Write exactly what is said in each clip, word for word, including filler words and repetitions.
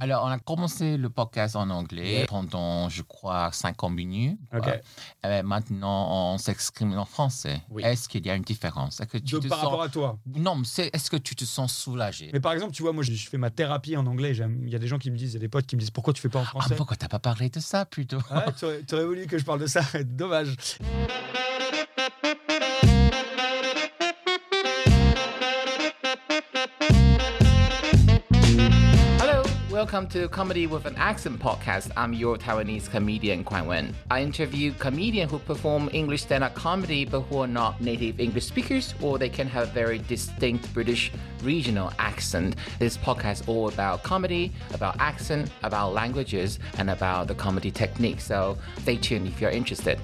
Alors, on a commencé le podcast en anglais yeah. pendant, je crois, cinquante minutes. Okay. Euh, maintenant, on s'exprime en français. Oui. Est-ce qu'il y a une différence? Est-ce que tu De, te par sens... rapport à toi? Non, mais c'est... est-ce que tu te sens soulagé? Mais par exemple, tu vois, moi, je fais ma thérapie en anglais. Il y a des gens qui me disent, il y a des potes qui me disent, pourquoi tu fais pas en français? Ah, pourquoi t'as pas parlé de ça plutôt? Ah, tu aurais, tu aurais voulu que je parle de ça. Dommage. Welcome to Comedy with an Accent podcast. I'm your Taiwanese comedian, Quan Wen. I interview comedians who perform English stand-up comedy but who are not native English speakers, or they can have very distinct British regional accent. This podcast is all about comedy, about accent, about languages, and about the comedy technique. So stay tuned if you're interested.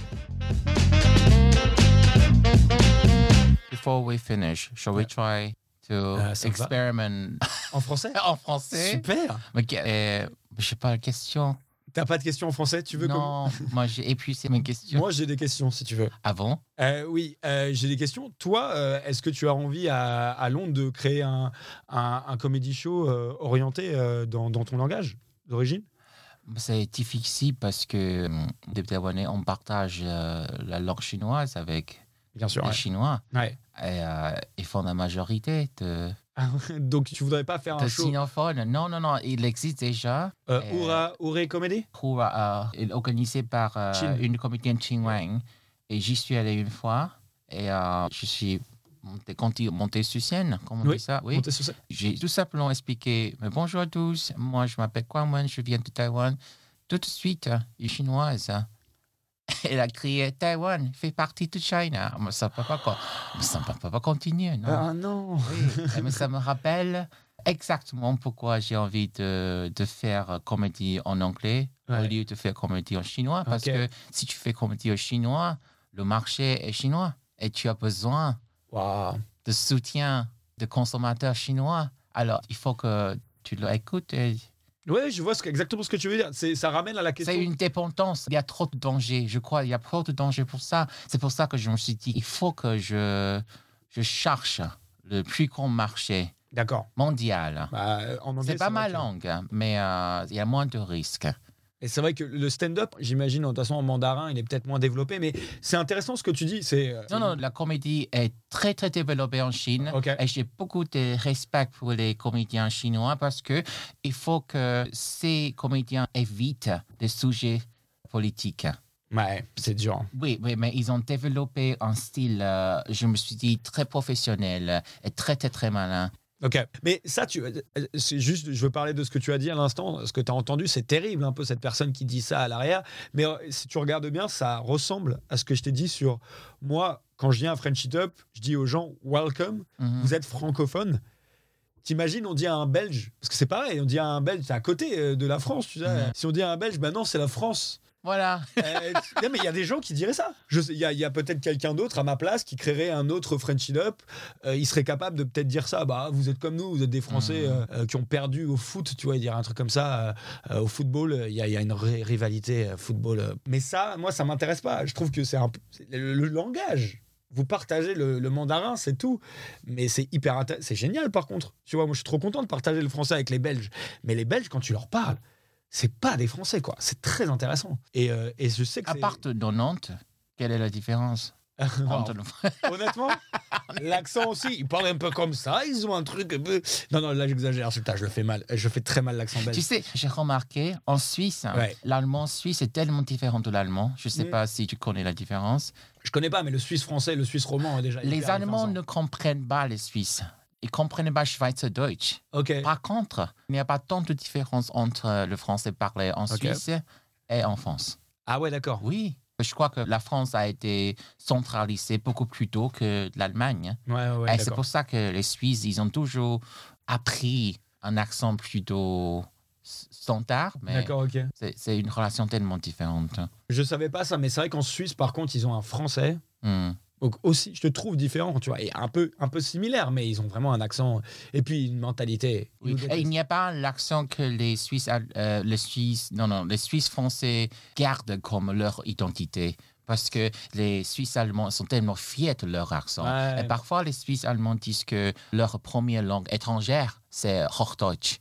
Before we finish, shall we try to euh, experiment en français? En français. Super. Mais euh, je sais pas la question. T'as pas de questions en français? Tu veux Non, comme... moi j'ai épuisé mes questions. Moi j'ai des questions si tu veux. Avant? Euh, oui, euh, j'ai des questions. Toi, euh, est-ce que tu as envie à, à Londres de créer un, un, un comedy show euh, orienté euh, dans, dans ton langage d'origine? C'est difficile parce que des Taïwanais, on partage euh, la langue chinoise avec Bien sûr, les ouais. Chinois. Ouais. Et euh, ils font la majorité de... Donc, tu voudrais pas faire un show sinophone? Non, non, non, il existe déjà. euh, Oura, Ouré Comédie? Oura, euh, organisé par euh, une comédienne Ching Wang. Et j'y suis allé une fois. Et euh, je suis monté, monté sur scène, comment on oui, dit ça? Oui, monté sur scène. J'ai tout simplement expliqué, mais bonjour à tous, moi je m'appelle Quan Wen, je viens de Taïwan. Tout de suite, les Chinoises... Elle a crié Taïwan fait partie de China. Mais ça ne peut pas, ça peut pas continuer, non? Ah non. Oui, mais ça me rappelle exactement pourquoi j'ai envie de, de faire comédie en anglais ouais. au lieu de faire comédie en chinois. Parce okay. que si tu fais comédie en chinois, le marché est chinois et tu as besoin wow. de soutien de consommateurs chinois. Alors, il faut que tu l'écoutes et... Oui, je vois ce que, exactement ce que tu veux dire. C'est, ça ramène à la question... C'est une dépendance. Il y a trop de dangers. Je crois il y a trop de dangers pour ça. C'est pour ça que je me suis dit, il faut que je, je cherche le plus grand marché D'accord. mondial. Bah, en anglais, c'est pas c'est ma que... langue, mais euh, il y a moins de risques. Et c'est vrai que le stand-up, j'imagine, de toute façon, en mandarin, il est peut-être moins développé, mais c'est intéressant ce que tu dis. C'est... Non, non, la comédie est très, très développée en Chine. Okay. Et j'ai beaucoup de respect pour les comédiens chinois parce qu'il faut que ces comédiens évitent des sujets politiques. Ouais, c'est dur. Oui, oui, mais ils ont développé un style, euh, je me suis dit, très professionnel et très, très, très malin. Ok, mais ça, tu, c'est juste, je veux parler de ce que tu as dit à l'instant, ce que tu as entendu, c'est terrible un peu cette personne qui dit ça à l'arrière, mais si tu regardes bien, ça ressemble à ce que je t'ai dit sur moi, quand je viens à French It Up, je dis aux gens « welcome mm-hmm. », vous êtes francophone. T'imagines, on dit à un Belge, parce que c'est pareil, on dit à un Belge, c'est à côté de la France, tu sais. Mm-hmm. Si on dit à un Belge, ben non, c'est la France. Voilà. euh, non, mais il y a des gens qui diraient ça. Il y a, y a peut-être quelqu'un d'autre à ma place qui créerait un autre French It Up. Euh, il serait capable de peut-être dire ça. Bah, vous êtes comme nous, vous êtes des Français mmh. euh, qui ont perdu au foot. Tu vois, il dirait un truc comme ça. Euh, au football, il y, y a une ré- rivalité euh, football. Euh. Mais ça, moi, ça m'intéresse pas. Je trouve que c'est un c'est le, le langage. Vous partagez le, le mandarin, c'est tout. Mais c'est hyper intéressant. C'est génial, par contre. Tu vois, moi, je suis trop content de partager le français avec les Belges. Mais les Belges, quand tu leur parles, c'est pas des Français, quoi. C'est très intéressant. Et, euh, et je sais que à c'est... part de Nantes, quelle est la différence? Entre... Honnêtement, l'accent aussi, ils parlent un peu comme ça, ils ont un truc un peu... Non, non, là, j'exagère, c'est je le fais mal. Je fais très mal l'accent belge. Tu sais, j'ai remarqué, en Suisse, ouais. l'allemand suisse est tellement différent de l'allemand. Je sais mmh. pas si tu connais la différence. Je connais pas, mais le suisse français, le suisse roman, est déjà... Les Allemands ne comprennent pas les Suisses. Ils ne comprennent pas Schweizerdeutsch. Okay. Par contre, il n'y a pas tant de différence entre le français parlé en okay. Suisse et en France. Ah ouais, d'accord. Oui. Je crois que la France a été centralisée beaucoup plus tôt que l'Allemagne. Ouais, ouais, et d'accord. C'est pour ça que les Suisses, ils ont toujours appris un accent plutôt standard. Mais d'accord, ok. C'est, c'est une relation tellement différente. Je ne savais pas ça, mais c'est vrai qu'en Suisse, par contre, ils ont un français... Mm. Donc aussi, je te trouve différent, tu vois, et un peu, un peu similaire, mais ils ont vraiment un accent et puis une mentalité. Oui. Et il n'y a pas l'accent que les Suisses, euh, les Suisses, non non, les Suisses français gardent comme leur identité. Parce que les Suisses allemands sont tellement fiers de leur accent. Ouais. Et parfois, les Suisses allemands disent que leur première langue étrangère, c'est Hochdeutsch.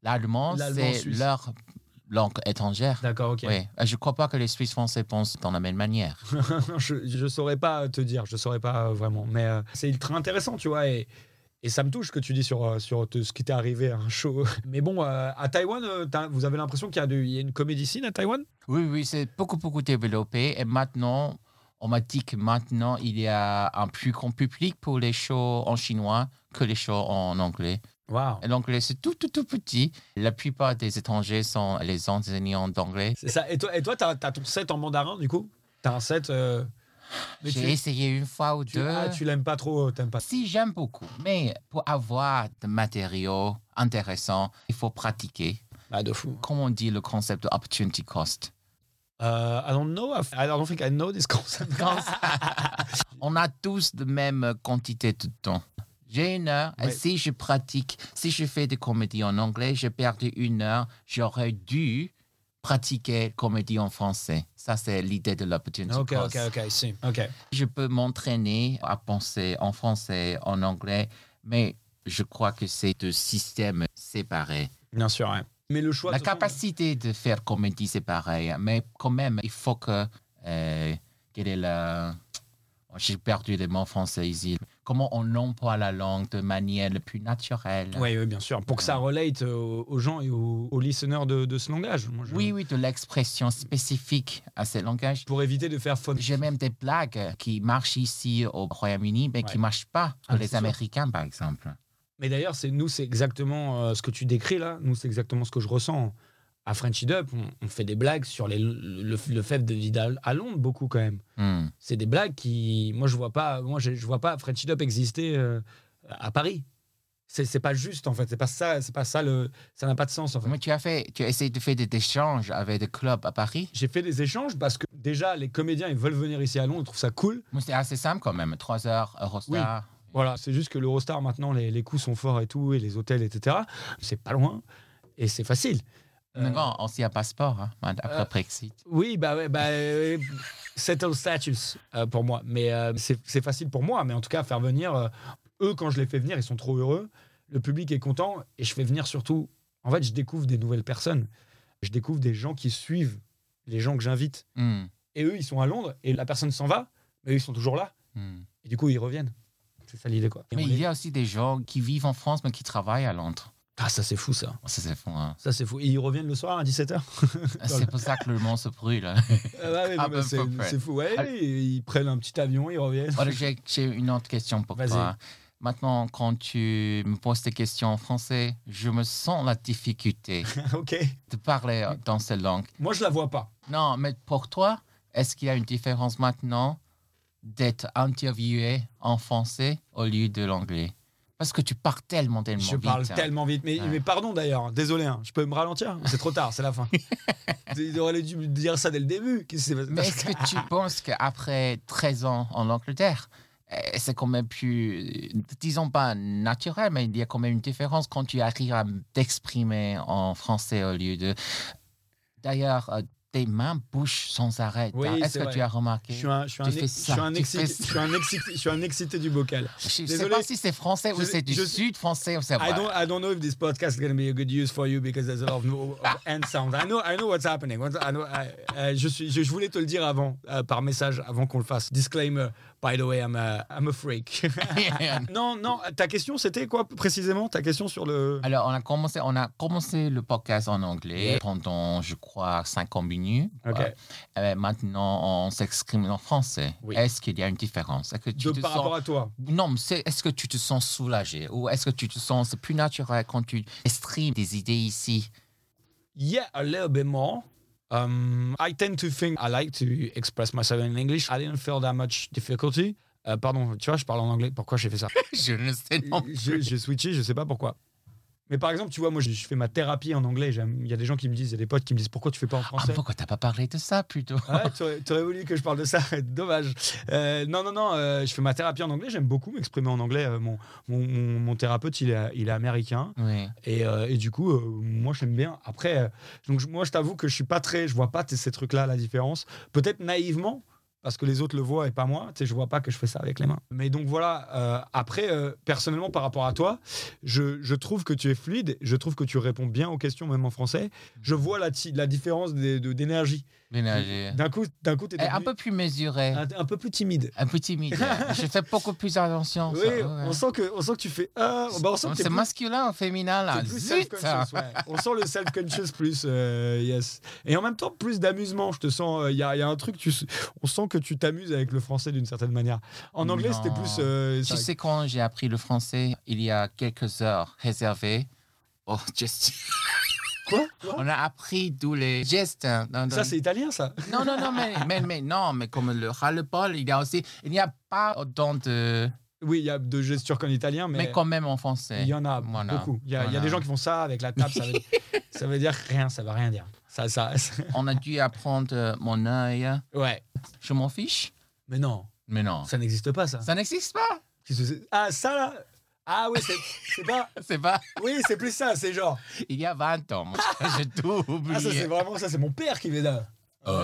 L'allemand, L'allemand c'est suisse. leur langue étrangère. D'accord, ok. Oui. Je ne crois pas que les Suisses français pensent dans la même manière. je ne saurais pas te dire, je ne saurais pas euh, vraiment. Mais euh, c'est ultra intéressant, tu vois. Et, et ça me touche ce que tu dis sur, euh, sur te- ce qui t'est arrivé à un show. Mais bon, euh, à Taïwan, euh, t'as- vous avez l'impression qu'il y a, de- il y a une comédie scene à Taïwan? Oui, oui, c'est beaucoup, beaucoup développé. Et maintenant, on m'a dit que maintenant, il y a un plus grand public pour les shows en chinois que les shows en anglais. Waouh. Et l'anglais, c'est tout, tout, tout petit. La plupart des étrangers sont les enseignants d'anglais. C'est ça. Et toi, et toi t'as, t'as ton set en mandarin, du coup? T'as un set. euh, mais J'ai tu, essayé une fois ou tu, deux. ah, tu l'aimes pas trop, t'aimes pas. Si, j'aime beaucoup. Mais pour avoir des matériaux intéressants, il faut pratiquer. Ah, de fou. Comment on dit le concept de opportunity cost? Uh, I don't know. I don't think I know this concept. On a tous de même quantité de temps. J'ai une heure, et Ouais. si je pratique, si je fais des comédies en anglais, j'ai perdu une heure, j'aurais dû pratiquer comédie en français. Ça, c'est l'idée de l'opportunity Ok, cost. ok, ok, si. Ok. Je peux m'entraîner à penser en français, en anglais, mais je crois que c'est deux systèmes séparés. Bien sûr, ouais. Mais le choix. La de toute façon- capacité de faire comédie, c'est pareil, mais quand même, il faut que... Euh, quelle est la... Oh, j'ai perdu les mots français ici. Comment on emploie la langue de manière la plus naturelle. Oui, oui, bien sûr. Pour que ça relate aux, aux gens et aux, aux listeners de, de ce langage. Moi, je- Oui, oui, de l'expression spécifique à ce langage. Pour éviter de faire faute. J'ai même des blagues qui marchent ici au Royaume-Uni, mais qui Ouais. ne marchent pas Ah, pour c'est les sûr. Américains, par exemple. Mais d'ailleurs, c'est, nous, c'est exactement euh, ce que tu décris là. Nous, c'est exactement ce que je ressens. À Frenchy Dub, on, on fait des blagues sur les, le, le fait de vivre à, à Londres, beaucoup quand même. Hmm. C'est des blagues qui. Moi, je vois pas, moi, je, je vois pas Frenchy Dub exister euh, à Paris. C'est, c'est pas juste, en fait. C'est pas ça, c'est pas ça, le, ça n'a pas de sens, en fait. Mais tu as fait, tu as essayé de faire des échanges avec des clubs à Paris. J'ai fait des échanges parce que déjà, les comédiens, ils veulent venir ici à Londres, ils trouvent ça cool. Mais c'est assez simple quand même. Trois heures, Eurostar. Voilà, c'est juste que l'Eurostar, maintenant, les, les coûts sont forts et tout, et les hôtels, et cetera. C'est pas loin et c'est facile. Euh, Non, on s'y a passeport hein, après euh, Brexit. Oui, bah, ouais, bah euh, settle status euh, pour moi. Mais euh, c'est, c'est facile pour moi. Mais en tout cas, faire venir, euh, eux, quand je les fais venir, ils sont trop heureux. Le public est content et je fais venir surtout. En fait, je découvre des nouvelles personnes. Je découvre des gens qui suivent les gens que j'invite. Hmm. Et eux, ils sont à Londres et la personne s'en va, mais eux, ils sont toujours là. Hmm. Et du coup, ils reviennent. C'est ça l'idée, quoi. Et Mais on il est- y a aussi des gens qui vivent en France, mais qui travaillent à Londres. Ah, ça, c'est fou, ça. Ça, c'est fou. Hein. Ça, c'est fou. Et ils reviennent le soir à dix-sept heures. C'est pour ça que le monde se brûle. Ah, ouais, non, À mais peu c'est, près. c'est fou. Ouais, Allez. ils prennent un petit avion, ils reviennent. Voilà, j'ai, j'ai une autre question pour Vas-y. toi. Maintenant, quand tu me poses des questions en français, je me sens la difficulté Ok. de parler dans cette langue. Moi, je la vois pas. Non, mais pour toi, est-ce qu'il y a une différence maintenant d'être interviewé en français au lieu de l'anglais? Parce que tu parles tellement, tellement Je vite. parle hein. tellement vite. Mais, Ouais. mais pardon d'ailleurs, désolé, hein. Je peux me ralentir. C'est trop tard, c'est la fin. Ils auraient dû me dire ça dès le début. Qu'est-ce qui s'est passé? Mais est-ce que tu penses qu'après treize ans en Angleterre, euh, c'est quand même plus, disons pas naturel, mais il y a quand même une différence quand tu arrives à t'exprimer en français au lieu de... D'ailleurs, euh, tes mains bougent sans arrêt. Oui, Est-ce c'est que vrai. tu as remarqué? Je suis un, je suis un, Tu fais ex- ça, je suis un tu excité, fais je suis un excité, je suis un excité du bocal. Je ne sais Désolé. pas si c'est français ou Je- c'est du je- sud français ou c'est I don't, I don't know if this podcast is going to be a good use for you because there's a lot of, no- of end sound. I know, I know what's happening. What- I know, I- euh, je, suis, je, je voulais te le dire avant, euh, par message, avant qu'on le fasse. Disclaimer, by the way, I'm a, I'm a freak. non, non, ta question, c'était quoi précisément? Ta question sur le... Alors, on a commencé, on a commencé le podcast en anglais pendant, je crois, cinquante minutes. Ok. Ouais. Euh, maintenant, on s'exprime en français. Oui. Est-ce qu'il y a une différence? Est-ce que tu De, te par sens... rapport à toi. Non, mais c'est, est-ce que tu te sens soulagé ou est-ce que tu te sens c'est plus naturel quand tu exprimes des idées ici? Yeah, a little bit more. Um, I tend to think I like to express myself in English. I didn't feel that much difficulty. Euh, pardon, tu vois, je parle en anglais. Pourquoi j'ai fait ça? Je ne sais non plus. J'ai j'ai switché, je sais pas pourquoi. Mais par exemple, tu vois, moi, je, je fais ma thérapie en anglais. J'aime- Il y a des gens qui me disent, il y a des potes qui me disent, pourquoi tu fais pas en Ah, français? pourquoi t'as pas parlé de ça plutôt? Ah ouais, t'aurais, t'aurais voulu que je parle de ça, dommage. Euh, non, non, non, euh, je fais ma thérapie en anglais. J'aime beaucoup m'exprimer en anglais. Euh, mon, mon, mon, mon thérapeute, il est, il est américain. Oui. Et, euh, et du coup, euh, moi, j'aime bien. Après, euh, donc, je- moi, je t'avoue que je suis pas très. Je vois pas t- ces trucs-là, la différence. Peut-être naïvement, parce que les autres le voient et pas moi. Tu sais, je vois pas que je fais ça avec les mains. Mais donc voilà. Euh, après, euh, personnellement, par rapport à toi, je, je trouve que tu es fluide. Je trouve que tu réponds bien aux questions, même en français. Je vois la, ti- la différence des- de- d'énergie. L'énergie. D'un coup, d'un coup, t'es Et un devenu peu plus mesuré, un, un peu plus timide. un peu timide. Je fais beaucoup plus attention. Oui, ça, ouais. on sent que, on sent que tu fais. Ah, bah, on sent que t'es C'est plus- masculin ou féminin là. t'es plus Zut. self-conscious, ouais. On sent le self-conscious plus, euh, yes. Et en même temps, plus d'amusement. Je te sens. Il y, a, y a un truc. Tu, on sent que tu t'amuses avec le français d'une certaine manière. En anglais, Non. c'était plus. euh, Tu ça- sais quand j'ai appris le français, il y a quelques heures réservées. Oh, just... Quoi On a appris tous les gestes. hein, dans- dans- Ça, c'est italien, ça. Non, non, non, mais, mais, mais non, mais comme le ras-le-bol, il y a aussi, il n'y a pas autant de, Oui, il y a de gestures qu'en italien, mais, mais, quand même en français. il y en a Voilà. beaucoup. Il y, a, il y a Voilà. des gens qui font ça avec la table. Ça veut, ça veut dire rien. Ça veut rien dire. Ça, ça. On a dû apprendre euh, mon œil. Ouais. Je m'en fiche, Mais non, mais non. ça n'existe pas, ça. Ça n'existe pas. Qu'est-ce que c'est Ah, ça là. Ah oui, c'est c'est pas. C'est pas. Oui, c'est plus ça. C'est genre. Il y a vingt ans, moi, j'ai tout oublié. Ah, ça, c'est vraiment ça. C'est mon père qui fait ça.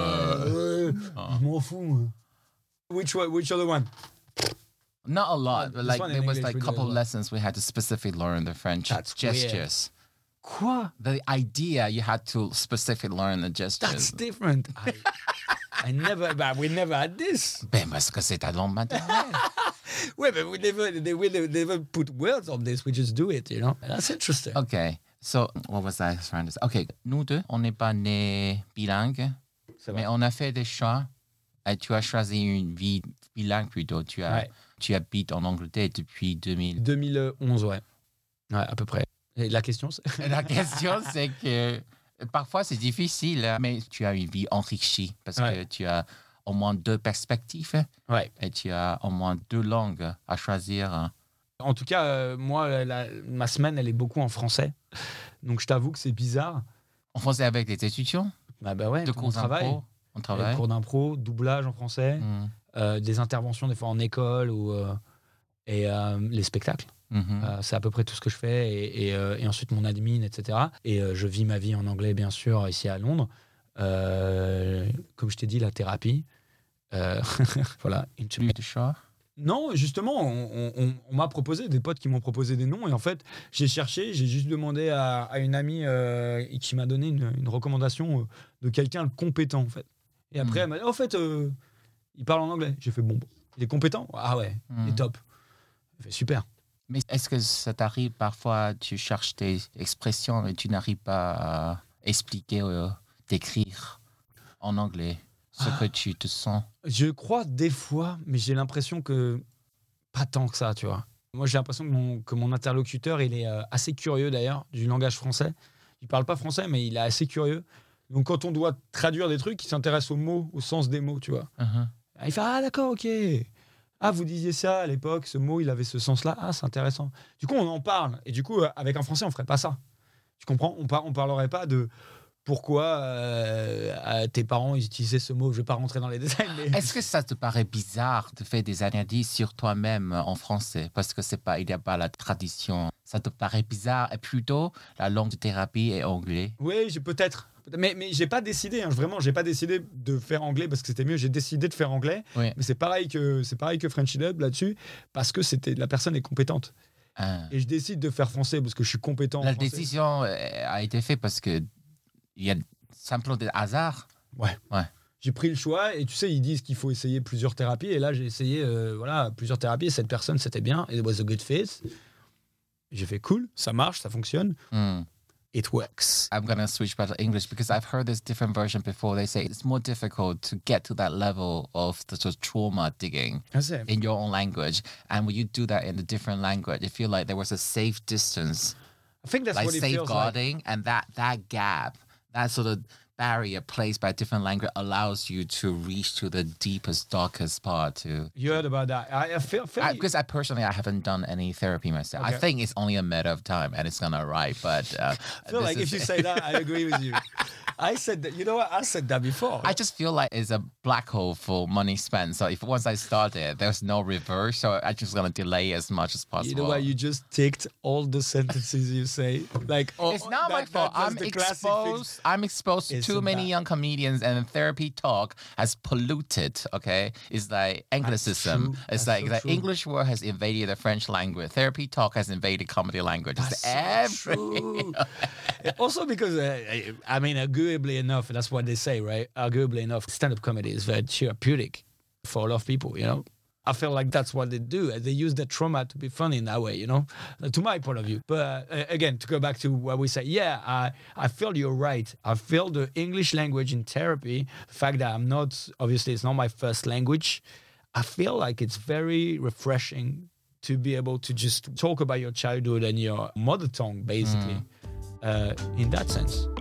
Euh. Ouais, Ah. je m'en fous, moi. Which one, which other one? Not a lot, but This like one in there was English like we a do couple as well. lessons we had to specifically learn the French That's gestures. Quoi? The idea you had to specifically learn the gestures. That's different. I, I never, but we never had this. Ben parce que c'est ta langue maternelle. Ouais, but we never, they, we never, never put words on this. We just do it, you know. That's interesting. Okay, so what was I trying to say? Okay, nous deux, on n'est pas nés bilingues, C'est vrai. mais on a fait des choix. Et tu as choisi une vie bilingue plutôt. Tu as, Ouais. tu habites en Angleterre depuis deux mille. deux mille onze, ouais. Ouais, à peu près. Et la question, c'est. Et la question, c'est que parfois c'est difficile, hein, mais tu as une vie enrichie parce Ouais. que tu as au moins deux perspectives Ouais. et tu as au moins deux langues à choisir. En tout cas, euh, moi, la- la- ma semaine, elle est beaucoup en français. Donc, je t'avoue que c'est bizarre. En français avec des étudiants, Bah, bah ouais, de on cours travaille. d'impro, on Euh, travaille. Cours d'impro, doublage en français, Mm. euh, des interventions des fois en école ou, euh, et euh, les spectacles. Mhm. Euh, c'est à peu près tout ce que je fais. Et, et, euh, et ensuite, mon admin, et cetera. Et euh, je vis ma vie en anglais, bien sûr, ici à Londres. Euh, comme je t'ai dit, la thérapie. Euh, voilà. Plus de choix. Non, justement, on, on- on m'a proposé, des potes qui m'ont proposé des noms. Et en fait, j'ai cherché, j'ai juste demandé à, à une amie euh, qui m'a donné une, une recommandation euh, de quelqu'un de compétent, en fait. Et après, Mm. elle m'a dit, en fait, euh, il parle en anglais. J'ai fait, bon, bon, il est compétent? Ah ouais, il est Mm. top. Elle fait, super. Mais est-ce que ça t'arrive parfois, tu cherches tes expressions et tu n'arrives pas à expliquer, euh, d'écrire en anglais ce Ah. que tu te sens? Je crois des fois, mais j'ai l'impression que pas tant que ça, tu vois. Moi, j'ai l'impression que mon, que mon interlocuteur, il est euh, assez curieux d'ailleurs du langage français. Il parle pas français, mais il est assez curieux. Donc, quand on doit traduire des trucs, il s'intéresse aux mots, au sens des mots, tu vois. Mhm. Il fait ah d'accord, ok. Ah, vous disiez ça à l'époque, ce mot, il avait ce sens-là. Ah, c'est intéressant. Du coup, on en parle. Et du coup, euh, avec un français, on ferait pas ça. Tu comprends? On par, on parlerait pas de pourquoi euh, euh, tes parents ils utilisaient ce mot. Je vais pas rentrer dans les détails, mais Est-ce que ça te paraît bizarre de faire des analyses sur toi-même en français parce que c'est pas, il n'y a pas la tradition? Ça te paraît bizarre et plutôt la langue de thérapie est anglais? oui, j'ai peut-être. Mais, mais j'ai pas décidé, hein, vraiment, j'ai pas décidé de faire anglais parce que c'était mieux. J'ai décidé de faire anglais, Oui. mais c'est pareil que c'est pareil que Frenchy Dub là-dessus parce que c'était la personne est compétente. Ah. Et je décide de faire français parce que je suis compétent. en La français. décision euh, a été faite parce que il y a simplement des hasards. J'ai pris le choix et tu sais, ils disent qu'il faut essayer plusieurs thérapies et là j'ai essayé euh, voilà plusieurs thérapies. Et cette personne c'était bien, it was a good fit. J'ai fait cool, ça marche, ça fonctionne. Hmm. It works. I'm going to switch back to English because I've heard this different version before. They say it's more difficult to get to that level of the sort of trauma digging Ah, c'est- in your own language. And when you do that in a different language, you feel like there was a safe distance, I think that's like what it feels like. safeguarding. And that, that gap, that sort of barrier placed by a different language allows you to reach to the deepest, darkest part to... You heard about that? I, I feel, feel I, because I personally, I haven't done any therapy myself. I Okay. think it's only a matter of time and it's going to arrive. But uh, I feel this like if is- you say that, I agree with you. I said that. You know what? I said that before. I just feel like it's a black hole for money spent. So if once I start it, there's no reverse. So I just gonna delay as much as possible. You know what? You just ticked all the sentences you say. Like oh, it's not that, my fault. That, I'm exposed. I'm exposed to too many bad. young comedians, and therapy talk has polluted. Okay, it's like Anglicism. It's That's like so the true. English word has invaded the French language. Therapy talk has invaded comedy language. It's That's so every. true. Also because uh, I mean, arguably enough, that's what they say, right? Arguably enough, stand-up comedy is very therapeutic for a lot of people. You know. I feel like that's what they do. They use their trauma to be funny in that way, you know, to my point of view. But uh, again, to go back to what we say, yeah, I, I feel you're right. I feel the English language in therapy, the fact that I'm not, obviously it's not my first language, I feel like it's very refreshing to be able to just talk about your childhood and your mother tongue, basically, mm. uh, in that sense.